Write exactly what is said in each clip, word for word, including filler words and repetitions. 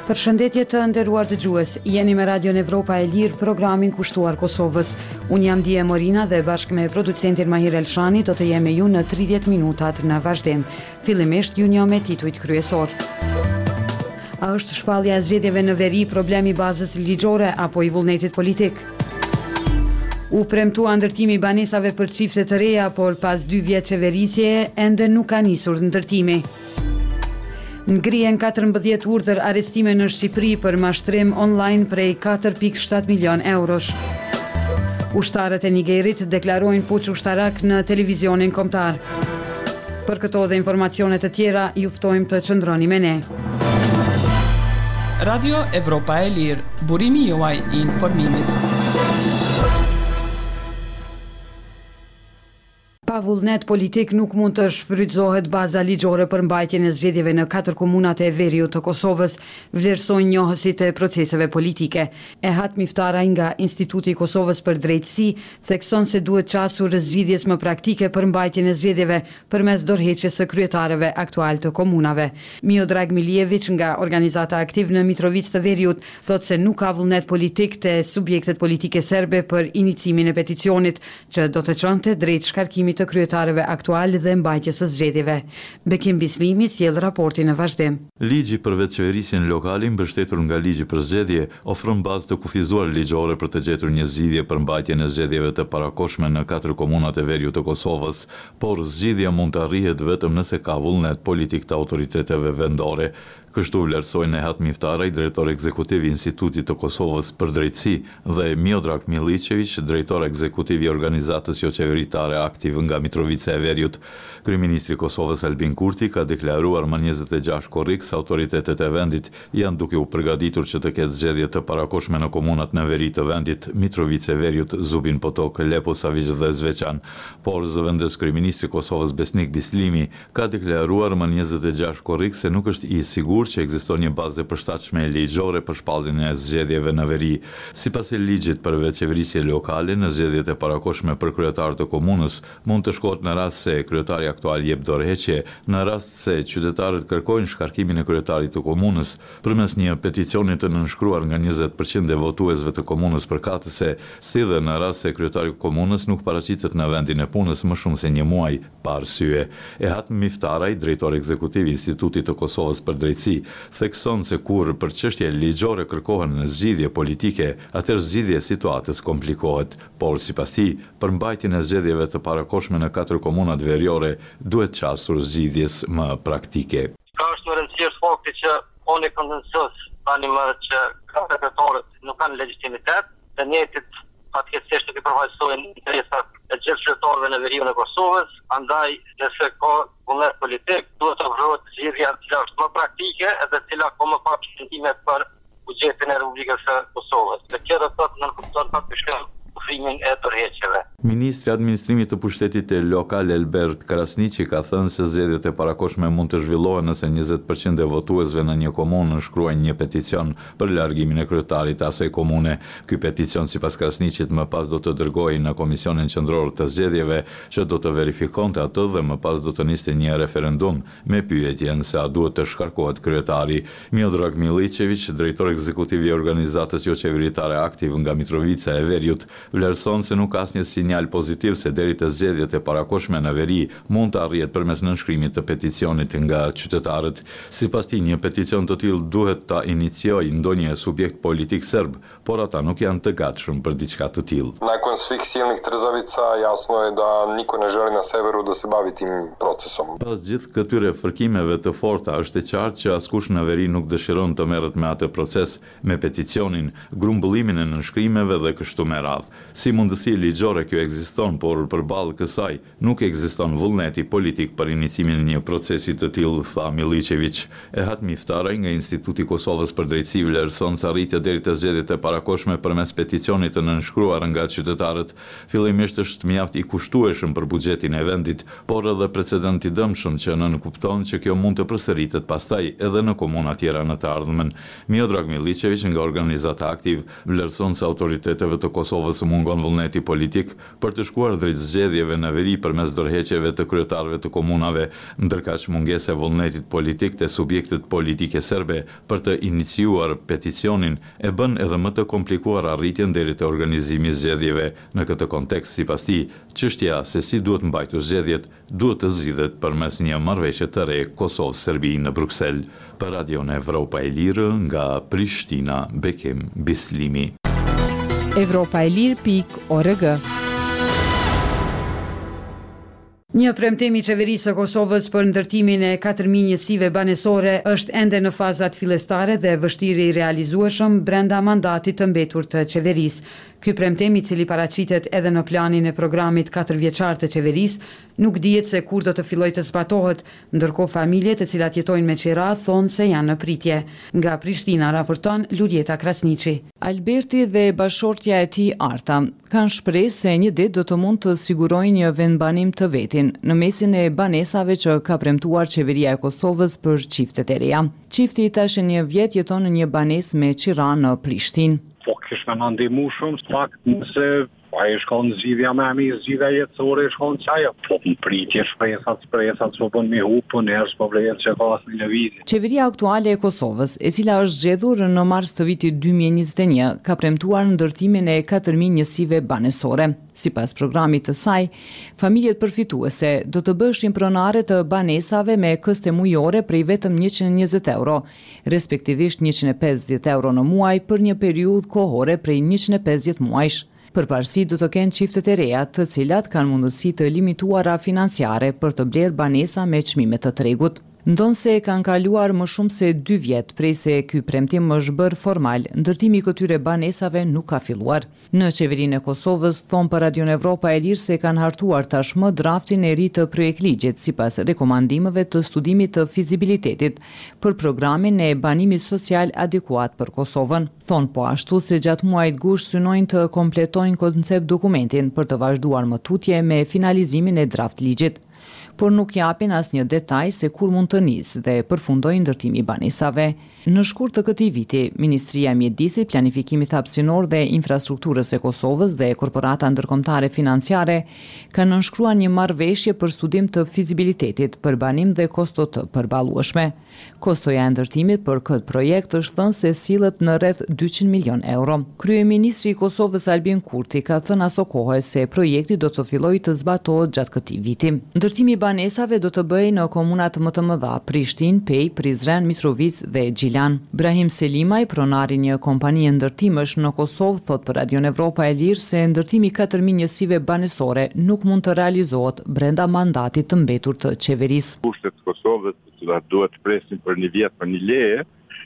Përshëndetje të nderuar dëgjues, jeni me Radion Evropa e Lirë, programin kushtuar Kosovës. Unë jam Dije Morina dhe bashkë me producentin Mahir Elshani do të jem me ju në tridhjetë minutat në vazhdim. Fillimisht ju njoh me titujt kryesor. A është shpallja e zgjedhjeve në veri problemi bazës ligjore apo i vullnetit politik? U premtua ndërtimi i banesave për çifte të reja, por pas dy vjet qeverisjeje ende nuk ka nisur ndërtimi. Ngrihen katërmbëdhjetë urdhër arestime në Shqipëri për mashtrim online prej katër pikë shtatë milion eurosh. Ushtarët e Nigerit deklarojnë puç ushtarak në televizionin kombëtar. Për këto dhe informacione të tjera, ju ftojmë të qëndroni me ne. Radio Evropa e Lirë, burimi juaj i informimit. Pa vullnet politik nuk mund të shfrytëzohet baza ligjore për mbajtjen e zgjedhjeve në katër komunat e veriut të Kosovës, vlerësojnë njohësit e proceseve politike. Ehat Miftaraj nga Instituti i Kosovës për Drejtësi thekson se duhet qasur zgjidhjes më praktike për mbajtjen e zgjedhjeve përmes dorëheqjes së kryetarëve aktual të komunave. Miodrag Miljević nga Organizata Aktiv në Mitrovicë të Veriut thotë se nuk ka vullnet politik te subjektet politike serbe për inicimin e peticionit që do të çonte drejt shkarkimit të kryetarëve aktual dhe mbajtjes së zgjedhjeve. Bekim Bislimi sjell raportin në vazhdim. Ligji për vetëqeverisjen lokale, mbështetur nga ligji për zgjedhje, ofron bazë të kufizuar ligjore për të gjetur një zgjidhje për mbajtjen e zgjedhjeve të parakoshme në katër komunat e veriut të Kosovës, por zgjidhja mund të arrihet vetëm nëse ka vullnet politik të autoriteteve vendore. Kështu vlerësojnë Ehat Miftaraj, drejtor ekzekutiv i Institutit të Kosovës për Drejtësi, dhe Miodrag Miličević, drejtor ekzekutiv i organizatës jo qeveritare Aktiv nga Mitrovica e Veriut. Kryeministri i Kosovës Albin Kurti ka deklaruar më njëzet e gjashtë korrik se autoritetet e vendit janë duke u përgatitur që të ketë zgjedhje të parakoshme në komunat në veri të vendit Mitrovica e Veriut, Zubin Potok, Lepo Savić dhe Zveçan. Por zëvendës kryeministri i Kosovës Besnik Bislimi ka deklaruar më njëzet e gjashtë korrik se nuk është i sigurt që ekziston një bazë e përshtatshme ligjore për shpalljen e zgjedhjeve në veri. Sipas ligjit për vetëqeverisje lokale, në zgjedhjet e parakoshme për kryetar të komunës mund të shkohet në rast se kryetari aktual jep dorëheqje, në rast se qytetarët kërkojnë shkarkimin e kryetarit të komunës përmes një peticioni të nënshkruar nga njëzet përqind e votuesve të komunës përkatëse, si dhe në rast se kryetari i komunës nuk paraqitet në vendin e punës më shumë se një muaj pa arsye. Ehat Miftaraj, drejtor ekzekutiv i Institutit të Kosovës për Drejtësi, thekson se kur për çështje ligjore kërkohen në zgjidhje politike, atëherë zgjidhja e situatës komplikohet, por sipas tij, për mbajtjen e zgjedhjeve të parakoshme në katër komunat veriore duhet qasur zgjidhjes më praktike. Ka është në rëndësirë fakti që oni konsensus tani më që kryetarët nuk kanë legjitimitet, të njëjtit fatkeqësisht nuk i përfaqësojnë interesat e gjithë qytetarëve në veriun e Kosovës, andaj nëse ka vullnet politik, duhet të ofrohet zgjidhja që është më praktike edhe cila ka më pak shëndime për buxhetin e Republikës së Kosovës. Dhe kjo do të thotë nënkupton faktikisht ofrimin e dorëheqjeve. Ministri i Administrimit të Pushtetit Lokal Elbert Krasniqi ka thënë se zgjedhjet e parakoshme mund të zhvillohen nëse njëzet përqind e votuesve në një komunë nënshkruajnë një peticion për largimin e kryetarit të asaj komune. Ky peticion sipas Krasniqit më pas do të dërgojë në Komisionin Qendror të Zgjedhjeve që do të verifikonte atë dhe më pas do të niste një referendum me pyetjen se a duhet të shkarkohet kryetari. Miodrag Miličević, drejtor ekzekutiv i organizatës jo qeveritare Aktiv nga Mitrovica e Veriut, vlerëson se nuk ka asnjë sinjal pozitiv se deri te zgjedhjet e parakoshme në veri mund të arrihet përmes nënshkrimit të peticionit nga qytetarët. Sipas tij, një peticion të tillë duhet ta iniciojë ndonjë subjekt politik serb, por ata nuk janë të gatshëm për diçka të tillë. Nakon svih silnih trzavica jasno je da niko ne želi na severu da se bavi tim procesom. Pas gjithë këtyre fërkimeve të forta, është e qartë që askush në veri nuk dëshiron të merret me atë proces, me peticionin, grumbullimin e nënshkrimeve dhe kështu me radhë. Si mundësi ligjore kjo ekziston, por përballë kësaj nuk ekziston vullneti politik për inicimin e një procesi të tillë, tha Miličević. Ehat Miftaraj nga Instituti i Kosovës për Drejtësi vlerëson se arritja deri te zgjedhjet e parakoshme përmes peticionit të nënshkruar nga qytetarët, fillimisht është mjaft i kushtueshëm për buxhetin e vendit, por edhe precedent i dëmshëm që nënkupton që kjo mund të përsëritet pastaj edhe në komuna tjera në të ardhmen. Miodrag Milicevic nga organizata Aktiv vlerëson se autoriteteve të Kosovës mungon vullneti politik për të shkuar drejt zgjedhjeve në veri përmes dorëheqjeve të kryetarëve të komunave, ndërkaq mungesa e vullnetit politik të subjektet politike serbe për të iniciuar peticionin e bën edhe më të komplikuar arritjen deri te organizimi i zgjedhjeve. Në këtë kontekst, sipas tij, çështja se si duhet mbajtur zgjedhjet duhet të zgjidhet përmes një marrëveshje të re Kosovë-Serbi në Bruksel. Për Radion Evropa e Lirë nga Prishtina, Bekim Bislimi. evropa e lirë pikë org. Një premtim i qeverisë së Kosovës për ndërtimin e katër mijë njësive banesore është ende në fazat fillestare dhe vështirë i realizueshëm brenda mandatit të mbetur të qeverisë. Ky premtim, i cili paraqitet edhe në planin e programit katërvjeçar të qeverisë, nuk dihet se kur do të fillojë të zbatohet, ndërkohë familjet të cilat jetojnë me qira thonë se janë në pritje. Nga Prishtina raporton Luljeta Krasniqi. Alberti dhe bashortja e tij Arta kanë shpresë se një ditë do të mund të sigurojnë një vendbanim të vetin në mesin e banesave që ka premtuar qeveria e Kosovës për çiftet e reja. Çifti tash një vjet jeton në një banesë me qira në Prishtinë. Po kish me në ndihmu shumë, së fakt nëse a e shkon zgjidhja me mi, zgjidhja jetësore e shkon qaja, po më pritje shpresat, shpresat, s'po bën mi hu, po nërës po vlerë që ka asë një lëvizje. Qeveria aktuale e Kosovës, e cila është zgjedhur në mars të vitit dy mijë e njëzet e një, ka premtuar ndërtimin e katër mijë njësive banesore. Sipas programit të saj, familjet përfituese do të bëshin pronare të banesave me këste mujore prej vetëm njëqind e njëzet euro, respektivisht njëqind e pesëdhjetë euro në muaj për një periudhë kohore prej njëqind e pesëdhjetë muajsh. Përparësi do të kenë çiftet e reja, të cilat kanë mundësi të limituara financiare për të blerë banesa me çmime të tregut. Ndonse kanë kaluar më shumë se dy vjet prej se ky premtim është bërë formal, ndërtimi i këtyre banesave nuk ka filluar. Në qeverinë e Kosovës thon për Radion Evropa e Lirë se kanë hartuar tashmë draftin e ri të projektligjit sipas rekomandimeve të studimit të fizibilitetit për programin e banimit social adekuat për Kosovën. Thon po ashtu se gjatë muajit gusht synojnë të kompletojnë koncept dokumentin për të vazhduar më tutje me finalizimin e draft ligjit, por nuk japin asnjë detaj se kur mund të nisë dhe përfundojë ndërtimi i banesave. Në shkurt të këtij viti, Ministria e Mjedisit, Planifikimit Hapësinor dhe Infrastrukturës e Kosovës dhe Korporata Ndërkombëtare Financiare kanë nënshkruar një marrëveshje për studim të fizibilitetit për banim dhe kosto të përballueshme. Kostoja e ndërtimit për këtë projekt është thënë se sillet në rreth dyqind milion euro. Kryeministri i Kosovës Albin Kurti ka thënë aso kohë se projekti do të fillojë të zbatohet gjatë këtij viti. Ndërtimi i banesave do të bëhej në komunat më të mëdha, Prishtinë, Pej, Prizren, Mitrovic dhe Gjilan. Brahim Selimaj, pronari një kompanie ndërtimësh në Kosovë, thot për Radion Evropa e Lirë se ndërtimi katër mijë njësive banesore nuk mund të realizohet brenda mandatit të mbetur të qeverisë. Kushtet të Kosovës, të cilat duhet të presin për një vjet për një leje,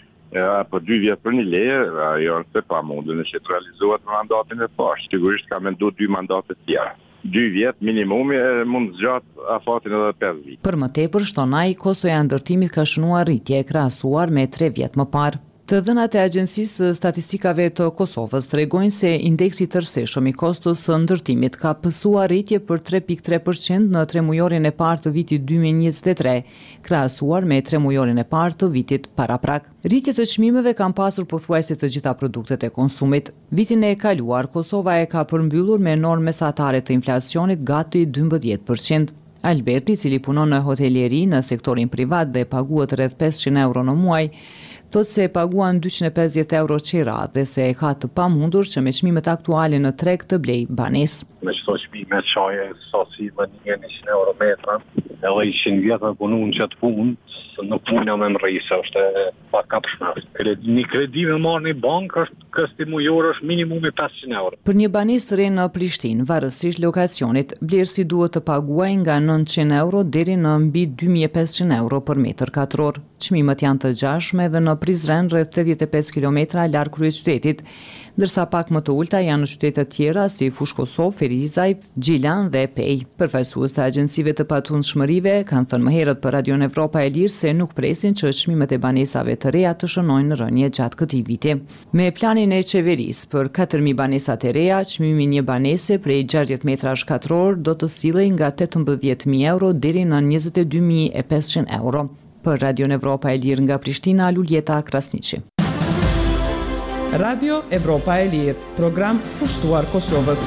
apo dy vjet për një leje, ajo është e pamundun që të realizohet në mandatin e parë. Sigurisht ka menduar dy mandate të tjera. Dy vjet minimumi mund të zgjat afatin edhe pesë vjet. Për më tepër, shton ai, kostoja e ndërtimit ka shënuar rritje krahasuar me tre vjet më parë. Të dhënat e Agjencisë Statistikave të Kosovës tregojnë se indeksi tërësishëm i kostos së ndërtimit ka pësuar rritje për tre pikë tre përqind në tremujorin e parë të vitit dy mijë e njëzet e tre, krahasuar me tremujorin e parë të vitit paraprak. Rritjet e çmimeve kanë pasur pothuajse të gjitha produktet e konsumit. Vitin e kaluar, Kosova e ka përmbyllur me normë mesatare të inflacionit gati dymbëdhjetë përqind. Alberti, i cili punon në hotelieri në sektorin privat dhe paguhet rreth pesëqind euro në muaj, thot se paguan dyqind e pesëdhjetë euro qira dhe se e ka të pamundur që me çmimet aktuale në treg të blej banesë. Me çdo çmime çaje sasi më njëqind euro metra, edhe ishin vjetë me punu në qëtë punë, në punë me më rrisë, është pa kapshme. Një kredi me marrë një bankë është kësti mujor është minimumi pesëqind euro. Për një banesë të re në Prishtinë, varësisht lokacionit, vlerësi duhet të paguajë nga nëntëqind euro deri në mbi dy mijë e pesëqind euro për metër katror. Çmimet janë të gjashme edhe në Prizren rreth tetëdhjetë e pesë kilometra larg kryeqytetit, ndërsa pak më të ulta janë në qytete tjera si Fush Kosovë, Ferizaj, Gjilan dhe Pej. Përfaqësues të agjencive të patundshmërive kanë thënë më herët për Radion Evropa e Lirë se nuk presin që çmimet e banesave të reja të shënojnë në rënje gjatë këtij viti. Me planin planin e qeverisë për katër mijë banesa të reja, çmimi një banese prej gjashtëdhjetë metrash katror do të sillej nga tetëmbëdhjetë mijë euro deri në njëzet e dy mijë e pesëqind euro. Për Radio Evropa e Lirë nga Prishtina, Luljeta Krasniqi. Radio Evropa e Lirë, program kushtuar Kosovës.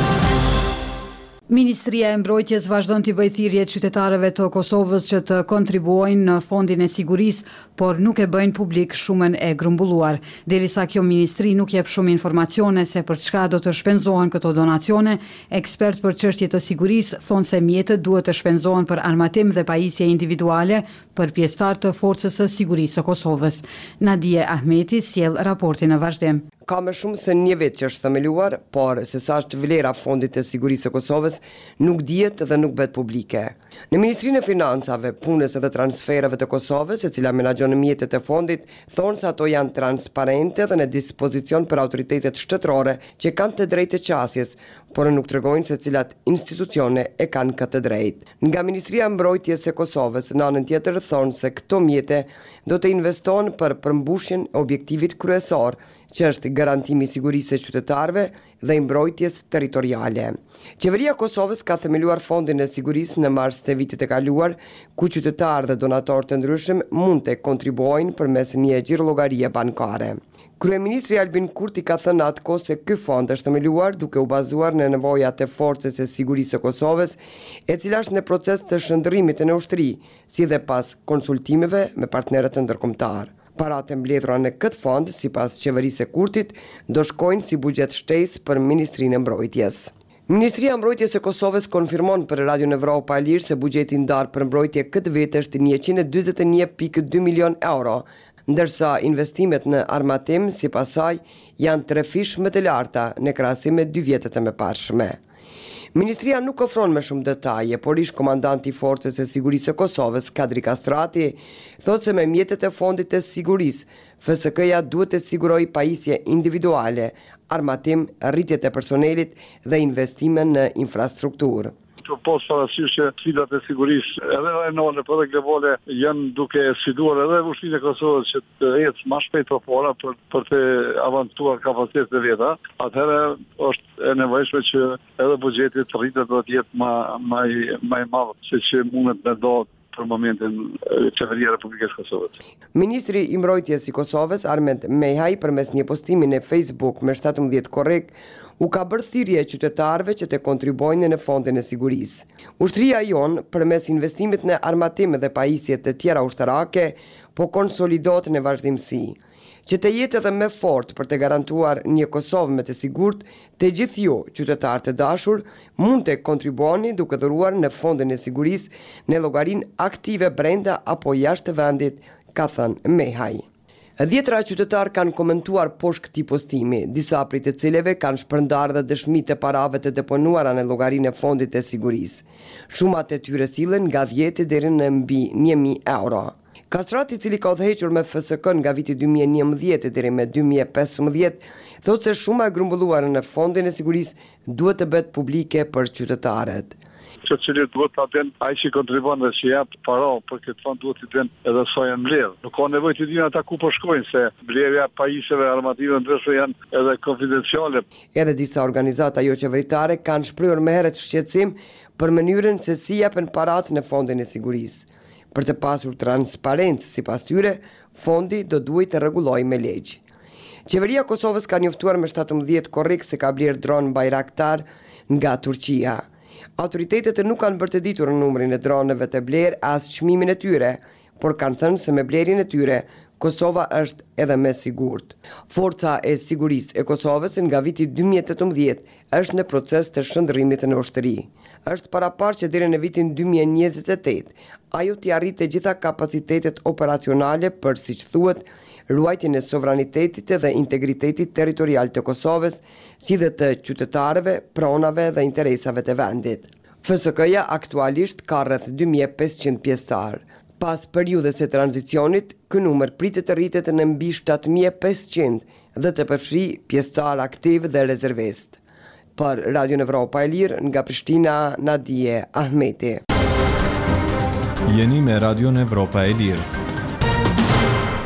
Ministria e Mbrojtjes vazhdon t'i bëjë thirrje qytetarëve të Kosovës që të kontribuojnë në fondin e sigurisë, por nuk e bëjnë publik shumën e grumbulluar. Derisa kjo ministri nuk jep shumë informacione se për çka do të shpenzohen këto donacione, ekspert për çështje të sigurisë thonë se mjetët duhet të shpenzohen për armatim dhe pajisje individuale për pjesëtar të Forcës së Sigurisë së Kosovës. Nadije Ahmeti sjell raportin në vazhdim. Ka më shumë se një vit që është themeluar, por se sa është vlera fondit të sigurisë së Kosovës nuk dihet dhe nuk bëhet publike. Në Ministrinë e Financave, Punës dhe Transfereve të Kosovës, e cila menaxhon mjetet e fondit, thonë se ato janë transparente dhe në dispozicion për autoritetet shtetërore që kanë të drejtë të qasjes, por nuk tregojnë se cilat institucione e kanë këtë drejtë. Nga Ministria e Mbrojtjes së Kosovës, në anën tjetër thonë se këto mjete do të investohen për përmbushjen e objektivit kryesor, që është garantimi i sigurisë së qytetarëve dhe i mbrojtjes territoriale. Qeveria e Kosovës ka themeluar fondin e sigurisë në mars të vitit të kaluar, ku qytetarë dhe donatorë të ndryshëm mund të kontribuojnë përmes një xhirollogarie bankare. Kryeministri Albin Kurti ka thënë atkoh se ky fond është themeluar duke u bazuar në nevojat e Forcës së Sigurisë së Kosovës, e cila është në proces të shndërrimit në ushtri, si dhe pas konsultimeve me partnerët ndërkombëtar. Paratë mbledhura në këtë fond, sipas qeverisë së Kurtit, do shkojnë si buxhet shtesë për Ministrinë e Mbrojtjes. Ministria e Mbrojtjes së Kosovës konfirmon për Radio Evropa e Lirë se buxheti ndar për mbrojtje këtë vit është njëqind e dyzet e një pikë dy milion euro, ndërsa investimet në armatim sipas saj janë tre fish më të larta në krahasim me dy vjetët e mëparshme. Ministria nuk ofron më shumë detaje, por ish komandanti i Forcës së Sigurisë së Kosovës, Kadri Kastrati, thotë se me mjetet e fondit të sigurisë, F S K-ja duhet të sigurojë pajisje individuale, armatim, rritjet e personelit dhe investime në infrastrukturë. Të posë parasysh që sfidat e sigurisë edhe rajonale por edhe globale janë duke sfiduar edhe ushtrinë e Kosovës që të ecë më shpejt përpara për për të avancuar kapacitetet e veta. Atëherë është e nevojshme që edhe buxheti të rritet dhe të jetë më më më i madh se që mundet me do për momentin qeveria e Republikës së Kosovës. Ministri i Mbrojtjes i Kosovës, Armend Mehaj, përmes një postimi në Facebook me shtatëmbëdhjetë korrik, u ka bërë thirrje qytetarëve që të kontribuojnë në fondin e sigurisë. Ushtria jon, përmes investimit në armatim dhe pajisje të tjera ushtarake, po konsolidohet në vazhdimsi. Që të jetë edhe më fort për të garantuar një Kosovë më të sigurt, të gjithë ju, qytetarë të dashur, mund të kontribuoni duke dhuruar në fondin e sigurisë në llogarinë aktive brenda apo jashtë vendit, ka thënë Mehaj. Dhjetra qytetarë kanë komentuar poshtë këtij postimi, disa prej të cilëve kanë shpërndarë dhe dëshmi të parave të deponuara në llogarinë e fondit të sigurisë. Shumat e tyre sillen nga dhjetë deri në mbi një mijë euro. Kastrati, i cili ka udhëhequr me F S K nga viti dy mijë e njëmbëdhjetë deri me dy mijë e pesëmbëdhjetë, thotë se shuma e grumbulluar në fondin e sigurisë duhet të bëhet publike për qytetarët. Që që duhet të aten ai që kontribon dhe që jep para për këtë fond duhet të den edhe sa janë mbledh. Nuk ka nevojë të dinë ata ku po shkojnë se mbledhja e pajisjeve armative ndryshe janë edhe konfidenciale. Edhe disa organizata jo qeveritare kanë shprehur më herët shqetësim për mënyrën se si japen paratë në fondin e sigurisë. Për të pasur transparencë sipas tyre, fondi do duhet të rregullojë me ligj. Qeveria e Kosovës ka njoftuar me shtatëmbëdhjetë korrik se ka bler dron Bayraktar nga Turqia. Autoritetet nuk kanë bërë të ditur numrin e droneve të blerë as çmimin e tyre, por kanë thënë se me blerjen e tyre Kosova është edhe më sigurt. Forca e Sigurisë e Kosovës nga viti dy mijë e tetëmbëdhjetë është në proces të shndërrimit në ushtri. Është paraparë që deri në vitin dy mijë e njëzet e tetë ajo t'i arrite gjitha kapacitetet operacionale për, siç thuhet, ruajtjen e sovranitetit dhe integritetit territorial të Kosovës, si dhe të qytetarëve, pronave dhe interesave të vendit. F S K-ja aktualisht ka rreth dy mijë e pesëqind pjesëtar. Pas periudhës së tranzicionit, ky numër pritet të rritet në mbi shtatë mijë e pesëqind dhe të përfshijë pjesëtar aktiv dhe rezervist. Për Radio Evropa e Lirë, nga Prishtina, Nadije Ahmeti. Jeni me Radio Evropa e Lirë.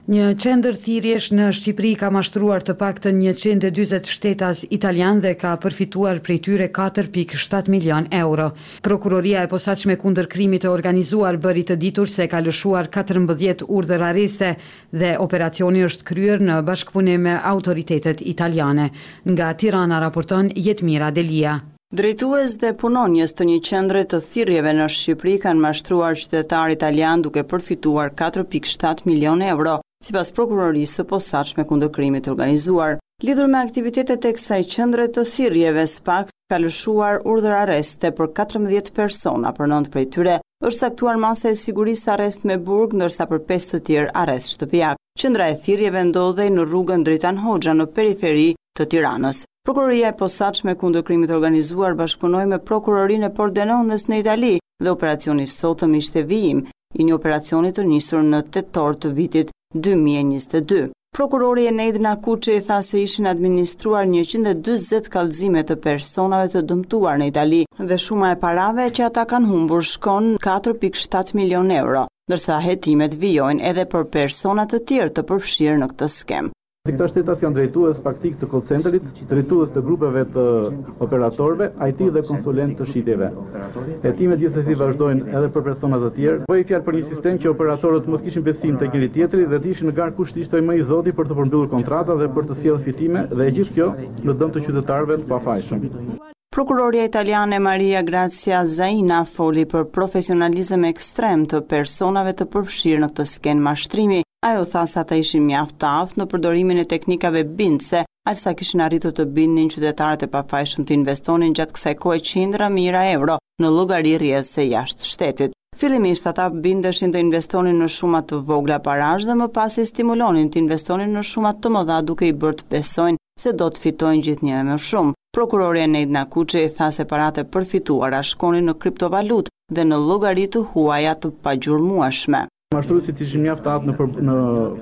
Një qendër thirrjesh në Shqipëri ka mashtruar të paktën njëqind e dyzet shtetas italian dhe ka përfituar prej tyre katër pikë shtat milion euro. Prokuroria e posaçme kundër krimit të organizuar bëri të ditur se ka lëshuar katërmbëdhjetë urdhër arreste dhe operacioni është kryer në bashkëpunim me autoritetet italiane. Nga Tirana raporton Jetmira Delia. Drejtues dhe punonjës të një qendre të thirrjeve në Shqipëri kanë mashtruar qytetar italian duke përfituar katër pikë shtat milion euro, sipas prokurorisë së posaçme kundër krimit të organizuar. Lidhur me aktivitetet e kësaj qendre të thirrjeve, S P A K ka lëshuar urdhër arreste për katërmbëdhjetë persona, për nëntë prej tyre është saktuar masa e sigurisë arrest me burg, ndërsa për pesë të tjerë arrest shtëpiak. Qendra e thirrjeve ndodhej në rrugën Dritan Hoxha në periferi të Tiranës. Prokuroria e posaçme kundër krimit të organizuar bashkëpunoi me prokurorinë e Pordenonës në Itali dhe operacioni sotëm ishte vijim i një operacioni të nisur në tetor të vitit dy mijë e njëzet e dy. Prokurori Eneida Kuçi tha se ishin administruar njëqind e dyzet kallëzime të personave të dëmtuar në Itali dhe shuma e parave që ata kanë humbur shkon katër pikë shtat milion euro, ndërsa hetimet vijojnë edhe për persona të tjerë të përfshirë në këtë skem. Këta shtetas janë drejtues faktik të call centerit, drejtues të grupeve të operatorëve, I T dhe konsulent të shitjeve. Hetimet gjithsesi vazhdojnë edhe për persona të tjerë. Bëj fjalë për një sistem që operatorët mos kishin besim tek njëri tjetri dhe të ishin në garë kush ishte më i zoti për të përmbyllur kontrata dhe për të sjellë fitime dhe e gjithë kjo në dëm të qytetarëve të pafajshëm. Prokuroria italiane Maria Grazia Zaina foli për profesionalizëm ekstrem të personave të përfshirë në këtë skenë mashtrimi. Ajo tha se ata ishin mjaft të aftë në përdorimin e teknikave bindëse, aq sa kishin arritur të bindnin qytetarët e pafajshëm të investonin gjatë kësaj kohe qindra mijëra euro në llogari rrjedhse jashtë shtetit. Fillimisht ata bindeshin të investonin në shuma të vogla parash dhe më pas i stimulonin të investonin në shuma të mëdha duke i bërë të besojnë se do të fitojnë gjithnjë më shumë. Prokurori Eneida Kuçi tha se paratë e përfituara shkonin në kriptovalutë dhe në llogari të huaja të pagjurmueshme. Mashtruesit ishin mjaft të atë në, për, në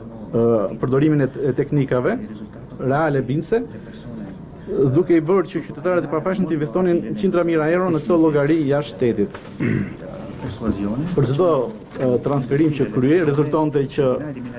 uh, përdorimin e teknikave reale bindëse, duke i bërë që qytetarët e pafajshëm të investonin qindra mijëra euro në këto llogari jashtë shtetit. Për çdo uh, transferim që kryej, rezultonte që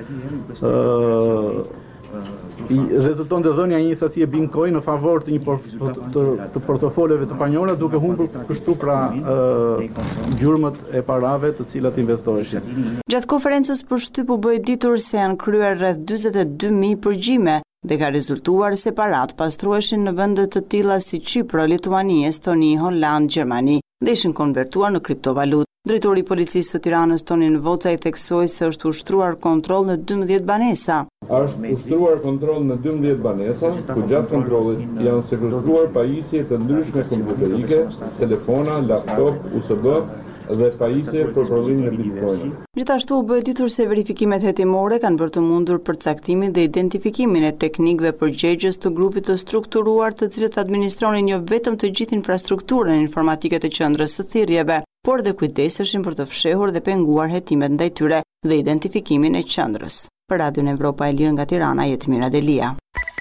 uh, i rezulton dhe dhënia një sasi e Bitcoin në favor të një por, të, të portofoleve të panjora, duke humbur kështu pra uh, gjurmët e parave të cilat investoheshin. Gjatë konferencës për shtyp u bë ditur se janë kryer rreth dyzet e dy mijë përgjime dhe ka rezultuar se parat pastruheshin në vende të tilla si Çipër, Lituani, Estoni, Holand, Gjermani dhe ishin konvertuar në kriptovalutë. Drejtori i policisë së Tiranës Tonin Voca i theksoi se është ushtruar kontroll në dymbëdhjetë banesa. Është ushtruar kontroll në dymbëdhjetë banesa, ku gjatë kontrollit janë sekuestruar pajisje të ndryshme kompjuterike, telefona, laptop, U S B dhe pajisje për prodhimin e Bitcoin. Gjithashtu u bë ditur se verifikimet hetimore kanë bërë të mundur përcaktimin dhe identifikimin e teknikëve përgjegjës të grupit të strukturuar të cilët administronin jo vetëm të gjithë infrastrukturën informatike të qendrës së thirrjeve, por dhe kujdeseshin për të fshehur dhe penguar hetimet ndaj tyre dhe identifikimin e qendrës. Për Radion Evropa e Lirë nga Tirana, Jetmira Delia.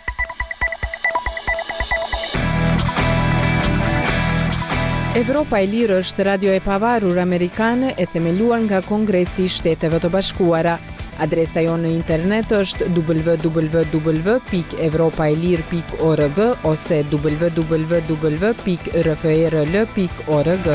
Evropa e Lirë është radio e pavarur amerikane e themeluar nga Kongresi i Shteteve të Bashkuara. Adresa jonë në internet është w w w pikë evropaelir pikë org ose w w w pikë r f r l pikë org.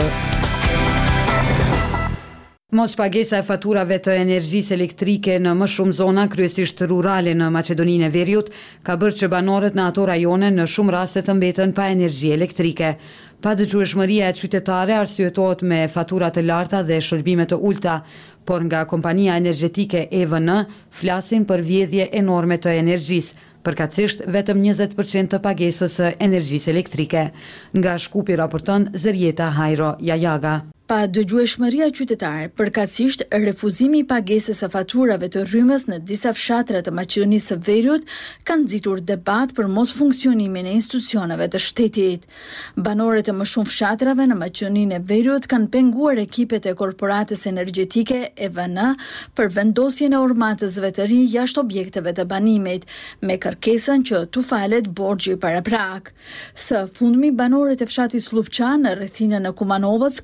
Mos pagesa e faturave të energjisë elektrike në më shumë zona, kryesisht rurale në Maqedoninë e Veriut, ka bërë që banorët në ato rajone në shumë raste të mbeten pa energji elektrike. Padëgjueshmëria e qytetare arsyetohet me fatura të larta dhe shërbime të ulta, por nga kompania energjetike E V N flasin për vjedhje enorme të energjisë, përkatësisht vetëm njëzet përqind të pagesës së energjisë elektrike. Nga Shkupi raporton Zërjeta Hajro Jajaga. Pa dëgjueshmëria qytetare, përkatësisht refuzimi i pagesës së faturave të rrymës në disa fshatra të Maqedonisë së Veriut kanë nxitur debat për mos funksionimin e institucioneve të shtetit. Banorët e më shumë fshatrave në Maqedoninë e Veriut kanë penguar ekipet e korporatës energjetike E V N për vendosjen e ormatësve të ri jashtë objekteve të banimit, me kërkesën që t'u falet borxhi paraprak. Së fundmi, banorët e fshatit Slupçan në rrethinën e Kumanovës, krahas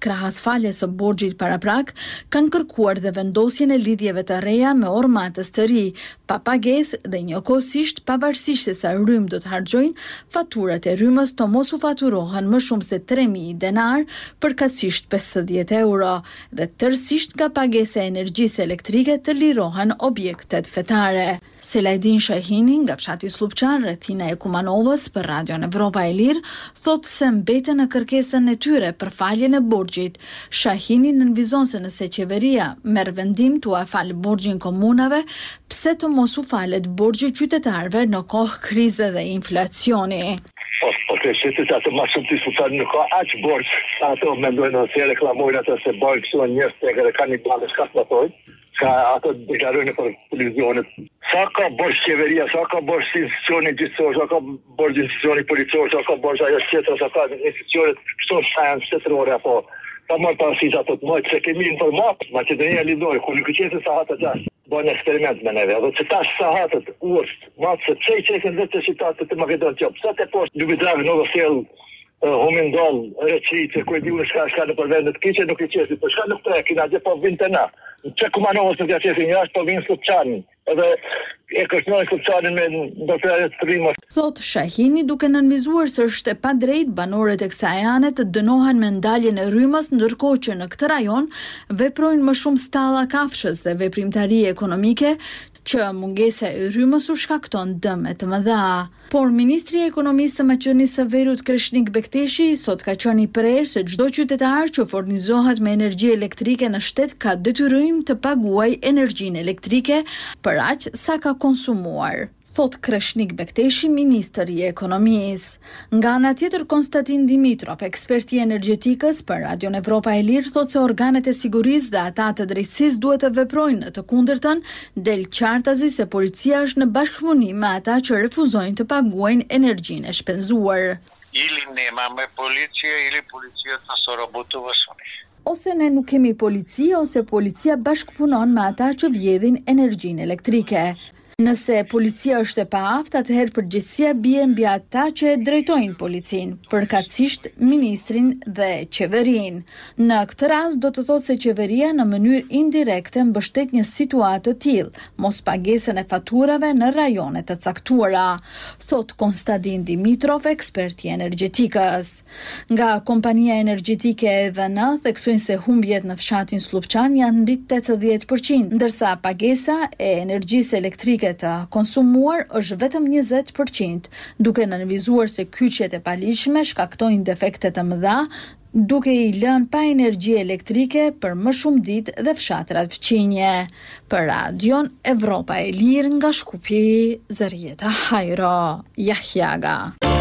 faljes së borxhit paraprak, kanë kërkuar dhe vendosjen e lidhjeve të reja me ormatës të ri, pa pagesë dhe njëkohësisht pavarësisht se sa rrymë do të harxojnë, faturat e rrymës të mos u faturohen më shumë se tre mijë denar, përkatësisht pesëdhjetë euro, dhe tërësisht nga pagesa e energjisë elektrike të lirohen objektet fetare. Selajdin Shahini nga fshati Slupçar, rrethina e Kumanovës, për Radion Evropa e Lirë, thotë se mbeten në kërkesën e tyre për faljen e borxhit. Shahini nënvizon se nëse qeveria merr vendim t'u falë borxhin komunave, pse të mos u falet borxhi qytetarëve në kohë krize dhe inflacioni. Po, po të shetit atë ma shumë të diskutojnë në ka aqë borç, ato mendojnë nëse reklamojnë ato se bojnë këso njërës të e ka një balë shka të matojnë, ka ato deklarojnë për televizionet. Sa ka borç qeveria, sa ka borç institucioni gjithësor, sa ka borç institucioni policor, sa ka borç ajo shqetra, sa ka institucionet këto shanë shtetërore, apo ta marë parasysh ato të mojtë, se kemi informat, Macedonia Lindore, ku në këqesit sa hatë gjashtë. Bojnë eksperiment me neve, dhe që tash sahatët, urst, matë se qej qesin dhe të shqiptatë të Makedon qëpë. Sa të poshtë Ljubidrag, Novosel, Homindol, Reqritë, ku e di unë shka shka në përvendet, kiqe nuk i qesit, për shka nuk të e kina gjë po vinë të na. Që Kumanovës nuk ja qesin një ashtë po vinë Slupçanin, edhe e kështnojnë Slupçanin me ndërpërjet të rrimës. Thot Shahini duke nënvizuar se është e padrejt banorët e kësaj ane të dënohen me ndaljen e rrymës, ndërkohë që në këtë rajon veprojnë më shumë stalla kafshës dhe veprimtari ekonomike, që mungesa e rrymës u shkakton dëme të mëdha. Por Ministri i Ekonomisë së Maqedonisë së Veriut Kreshnik Bekteshi sot ka qenë i prerë se çdo qytetar që furnizohet me energji elektrike në shtet ka detyrim të paguajë energjinë elektrike për aq sa ka konsumuar. Thot Kreshnik Bekteshi, ministër i ekonomisë. Nga ana tjetër, Konstantin Dimitrov, ekspert i energjetikës për Radion Evropa e Lirë, thot se organet e sigurisë dhe ata të drejtësisë duhet të veprojnë në të kundërtën, del qartazi se policia është në bashkëpunim me ata që refuzojnë të paguajnë energjinë e shpenzuar. Ili nema me policia, ili policia të së robotu vësoni. Ose ne nuk kemi policia, ose policia bashkëpunon me ata që vjedhin energjinë elektrike. Nëse policia është e paaftë, atëherë përgjegjësia bie mbi ata që e drejtojnë policinë, përkatësisht ministrin dhe qeverinë. Në këtë rast do të thotë se qeveria në mënyrë indirekte mbështet një situatë të tillë, mos pagesën e faturave në rajone të caktuara, thot Konstantin Dimitrov, ekspert i energjetikës. Nga kompania energjetike e V N theksojnë se humbjet në fshatin Slupçan janë mbi tetëdhjetë përqind, ndërsa pagesa e energjisë elektrike të konsumuar është vetëm njëzet përqind, duke nënvizuar se kyçet e paligjshme shkaktojnë defekte të mëdha, duke i lënë pa energji elektrike për më shumë ditë dhe fshatrat fqinje. Për Radion Evropa e Lirë nga Shkupi, Zarieta Hajro, Jahjaga.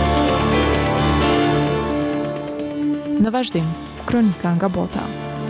Në vazhdim, kronika nga bota.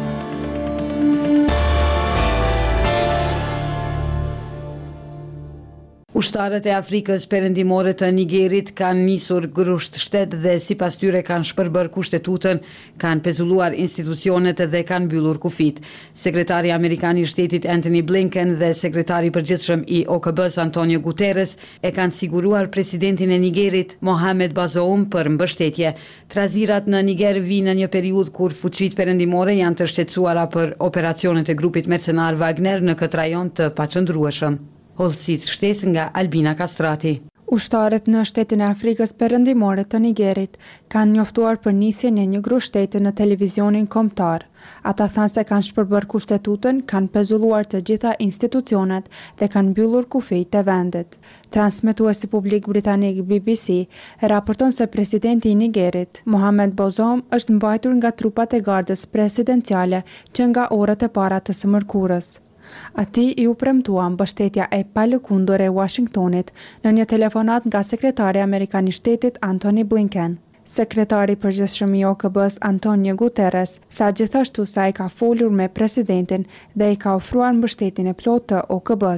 Ushtarët e Afrikës perëndimore të Nigerit kanë nisur grusht shtet dhe sipas tyre kanë shpërbër kushtetutën, kanë pezulluar institucionet dhe kanë mbyllur kufit. Sekretari amerikan i shtetit Antony Blinken dhe sekretari i përgjithshëm i O K B-s Antonio Guterres e kanë siguruar presidentin e Nigerit Mohamed Bazoum për mbështetje. Trazirat në Niger vinë në një periudhë kur fuqitë perëndimore janë të shqetësuara për operacionet e grupit mercenar Wagner në këtë rajon të paqëndrueshëm. Hollësit shtes nga Albina Kastrati. Ushtarët në shtetin e Afrikës perëndimore të Nigerit kanë njoftuar për nisjen e një grushteti në televizionin kombëtar. Ata thanë se kanë shpërbër kushtetutën, kanë pezulluar të gjitha institucionet dhe kanë mbyllur kufijt e vendit. Transmetuesi publik britanik B B C raporton se presidenti i Nigerit, Mohamed Bazoum, është mbajtur nga trupat e gardës presidenciale që nga orët e para të së mërkurës. Ati i u premtua mbështetja e palëkundur e Washingtonit në një telefonat nga sekretari amerikan i shtetit Antony Blinken. Sekretari i përgjithshëm i O K B-s Antonio Guterres tha gjithashtu se ai ka folur me presidentin dhe i ka ofruar mbështetjen e plotë të O K B-s.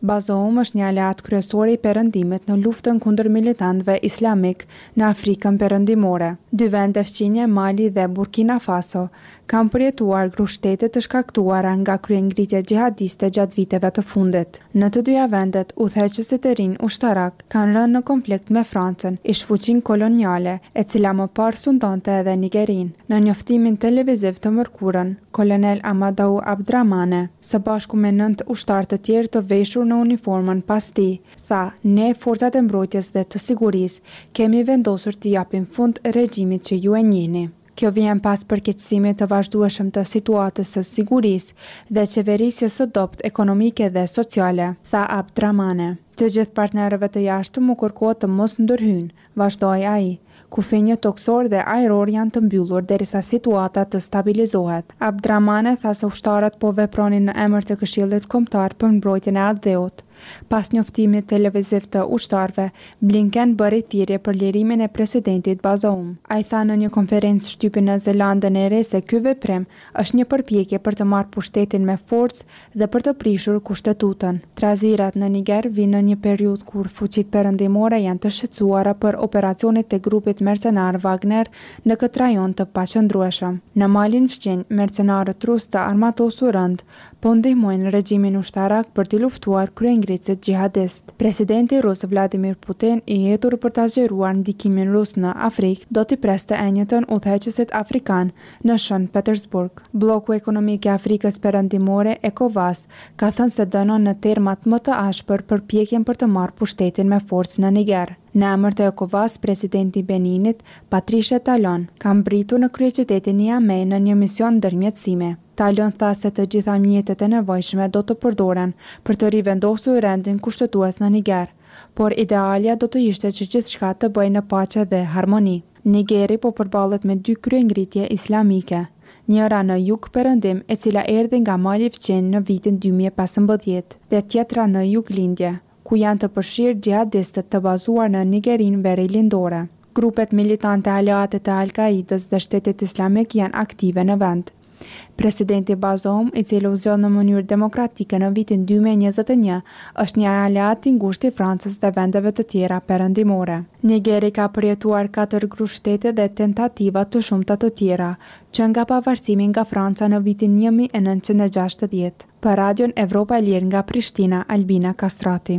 Bazoum është një aleat kryesor i perëndimit në luftën kundër militantëve islamik në Afrikën perëndimore. Dy vende fqinje, Mali dhe Burkina Faso, kanë përjetuar grushtete të shkaktuara nga kryengritje xhihadiste gjatë viteve të fundit. Në të dyja vendet, udhëheqësit e rinj ushtarak kanë rënë në konflikt me Francën, ish fuqinë koloniale, e cila më parë sundonte edhe Nigerin. Në njoftimin televiziv të mërkurën, kolonel Amadou Abdramane, së bashku me nëntë ushtarë të tjerë të veshur në uniformën pas tij, tha: "Ne, forcat e mbrojtjes dhe të sigurisë, kemi vendosur të japim fund regjimit që ju e njihni." Kjo vjen pas përkeqësimit të vazhdueshëm të situatës së sigurisë dhe qeverisjes së dobët ekonomike dhe sociale, tha Abdramane. Të gjithë partnerëve të jashtëm u kërkohet të mos ndërhyjnë, vazhdoi ai. Kufinjët toksor dhe ajror janë të mbyllur derisa situata të stabilizohet. Abdramane tha se ushtarët po vepronin në emër të Këshillit Kombëtar për mbrojtjen e atë-dheut. Pas njoftimit televiziv të ushtarëve, Blinken bëri thirrje për lirimin e presidentit Bazoum. Ai tha në një konferencë shtypin në Zelandën e Re se ky veprim është një përpjekje për të marrë pushtetin me forcë dhe për të prishur kushtetutën. Trazirat në Niger vinë në një periudhë kur fuqitë perëndimore janë të shqetësuara për operacionet e grupit mercenar Wagner në këtë rajon të paqëndrueshëm. Në Malin fqinj, mercenarët rusë të armatosur rënd po ndihmojnë regjimin ushtarak për të luftuar kryengritësit xhihadist. Presidenti rus Vladimir Putin, i hetur për ta zgjeruar ndikimin rus në Afrikë, do t'i preste enjëtën udhëheqësit afrikan në Shën Petersburg. Bloku ekonomik i Afrikës perëndimore ECOWAS ka thënë se dënon në termat më të ashpër përpjekjen për të marrë pushtetin me forcë në Niger. Në emër të ECOWAS, presidenti Beninit, Patrice Talon, ka mbritur në kryeqytetin Niamey në një mision ndërmjetësime. Talon tha se të gjitha mjetet e nevojshme do të përdoren për të rivendosur rendin kushtetues në Niger, por idealja do të ishte që gjithçka të bëjë në paqe dhe harmoni. Nigeri po përballet me dy kryengritje islamike, njëra në jug perëndim, e cila erdhi nga Mali fqinj në vitin dy mijë e pesëmbëdhjetë, dhe tjetra në jug lindje, ku janë të përfshirë xhihadistët të bazuar në Nigerin verilindore. Grupet militante aleate të Al-Qaidës dhe Shtetit Islamik janë aktive në vend. Presidenti Bazoum, i cili u zgjon në mënyrë demokratike në vitin dy mijë e njëzet e një, është një aleat i ngushtë i Francës dhe vendeve të tjera perëndimore. Nigeri ka përjetuar katër grushtete dhe tentativa të shumta të tjera, që nga pavarësimi nga Franca në vitin një mijë e nëntëqind e gjashtëdhjetë. Për Radion Evropa e Lirë nga Prishtina, Albina Kastrati.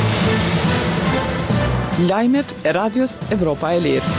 Lajmet e Radios Evropa e Lirë.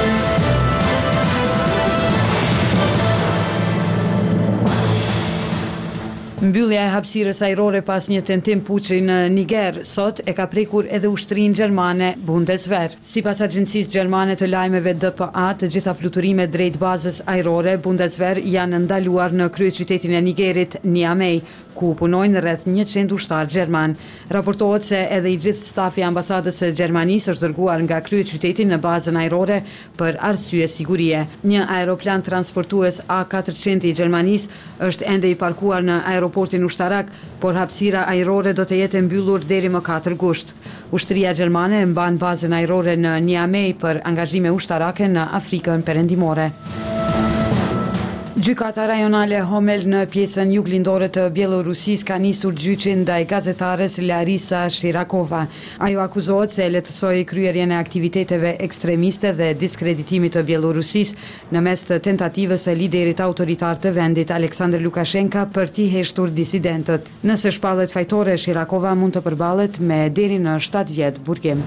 Mbyllja e hapësirës ajrore pas një tentim puçi në Niger sot e ka prekur edhe ushtrinë gjermane Bundeswehr. Sipas agjencisë gjermane të lajmeve D P A, të gjitha fluturimet drejt bazës ajrore Bundeswehr janë ndaluar në kryeqytetin e Nigerit, Niamey, ku punojnë rreth njëqind ushtarë gjerman. Raportohet se edhe i gjithë stafi i ambasadës së Gjermanisë është dërguar nga kryeqyteti në bazën ajrore për arsye sigurie. Një aeroplan transportues A katërqind i Gjermanisë është ende i parkuar në aeroportin ushtarak, por hapësira ajrore do të jetë mbyllur deri më katër gusht. Ushtria gjermane mban bazën ajrore në Niamey për angazhime ushtarake në Afrikën perëndimore. Gjykata rajonale Homel në pjesën juglindore të Bielorusis ka nisur gjyqin ndaj gazetares Larisa Shirakova. Ajo akuzohet se lehtësoi kryerjen e aktiviteteve ekstremiste dhe diskreditimit të Bielorusis në mes të tentativës së liderit autoritar të vendit Aleksandr Lukashenka për t'i heshtur disidentët. Nëse shpallet fajtore, Shirakova mund të përballet me deri në shtatë vjet burgim.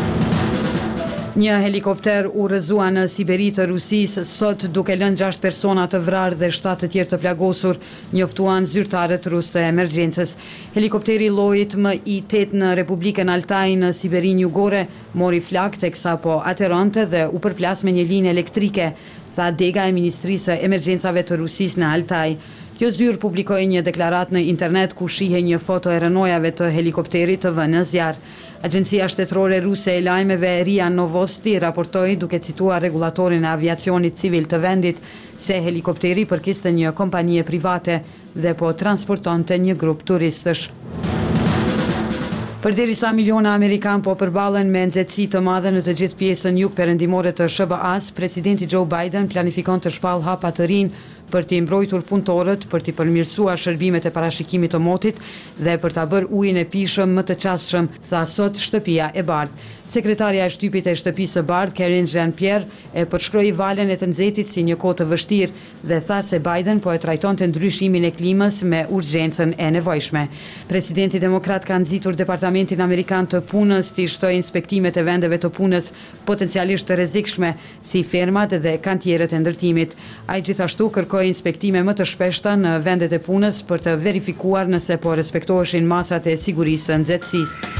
Një helikopter u rrëzua në Siberi të Rusisë sot duke lënë gjashtë persona të vrarë dhe shtatë të tjerë të plagosur, njoftuan zyrtarët rusë të emergjencës. Helikopteri llojit M I tetë në Republikën Altaj në Siberin Jugore mori flak teksa po ateronte dhe u përplas me një linjë elektrike, tha dega e Ministrisë së Emergjencave të Rusisë në Altaj. Kjo zyrë publikoi një deklaratë në internet ku shihej një foto e rënojave të helikopterit të vënë në zjarr. Agjencia shtetërore ruse e lajmeve RIA Novosti raportoi duke cituar rregullatorin e aviacionit civil të vendit se helikopteri përkiste një kompanie private dhe po transportonte një grup turistësh. Përderisa miliona Amerikan po përballen me nxehtësi të madhe në të gjithë pjesën jug perëndimore të S B A-s, presidenti Joe Biden planifikon të shpallë hapa të rinj për t'i mbrojtur punëtorët, për t'i përmirësuar shërbimet e parashikimit të motit dhe për ta bërë ujin e pishëm më të qasshëm, tha sot Shtëpia e Bardhë. Sekretarja e shtypit e Shtëpisë së Bardhë, Karine Jean-Pierre, e përshkroi valën e të nxehtit si një kohë të vështirë dhe tha se Biden po e trajtonte ndryshimin e klimës me urgjencën e nevojshme. Presidenti demokrat ka nxitur Departamentin Amerikan të Punës të shtojë inspektimet e vendeve të punës potencialisht të rrezikshme si fermat dhe kantierët e ndërtimit. Ai gjithashtu kërkoi inspektime më të shpeshta në vendet e punës për të verifikuar nëse po respektoheshin masat e sigurisë së nxehtësisë.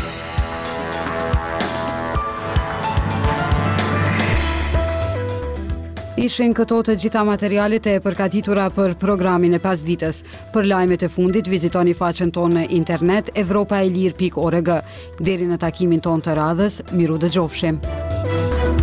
Ishin këto të gjitha materialet e përgatitura për programin e pasdites. Për lajmet e fundit, vizitoni faqen tonë në internet evropaelir pikë org. Deri në takimin tonë të radhës, miru dëgjofshim.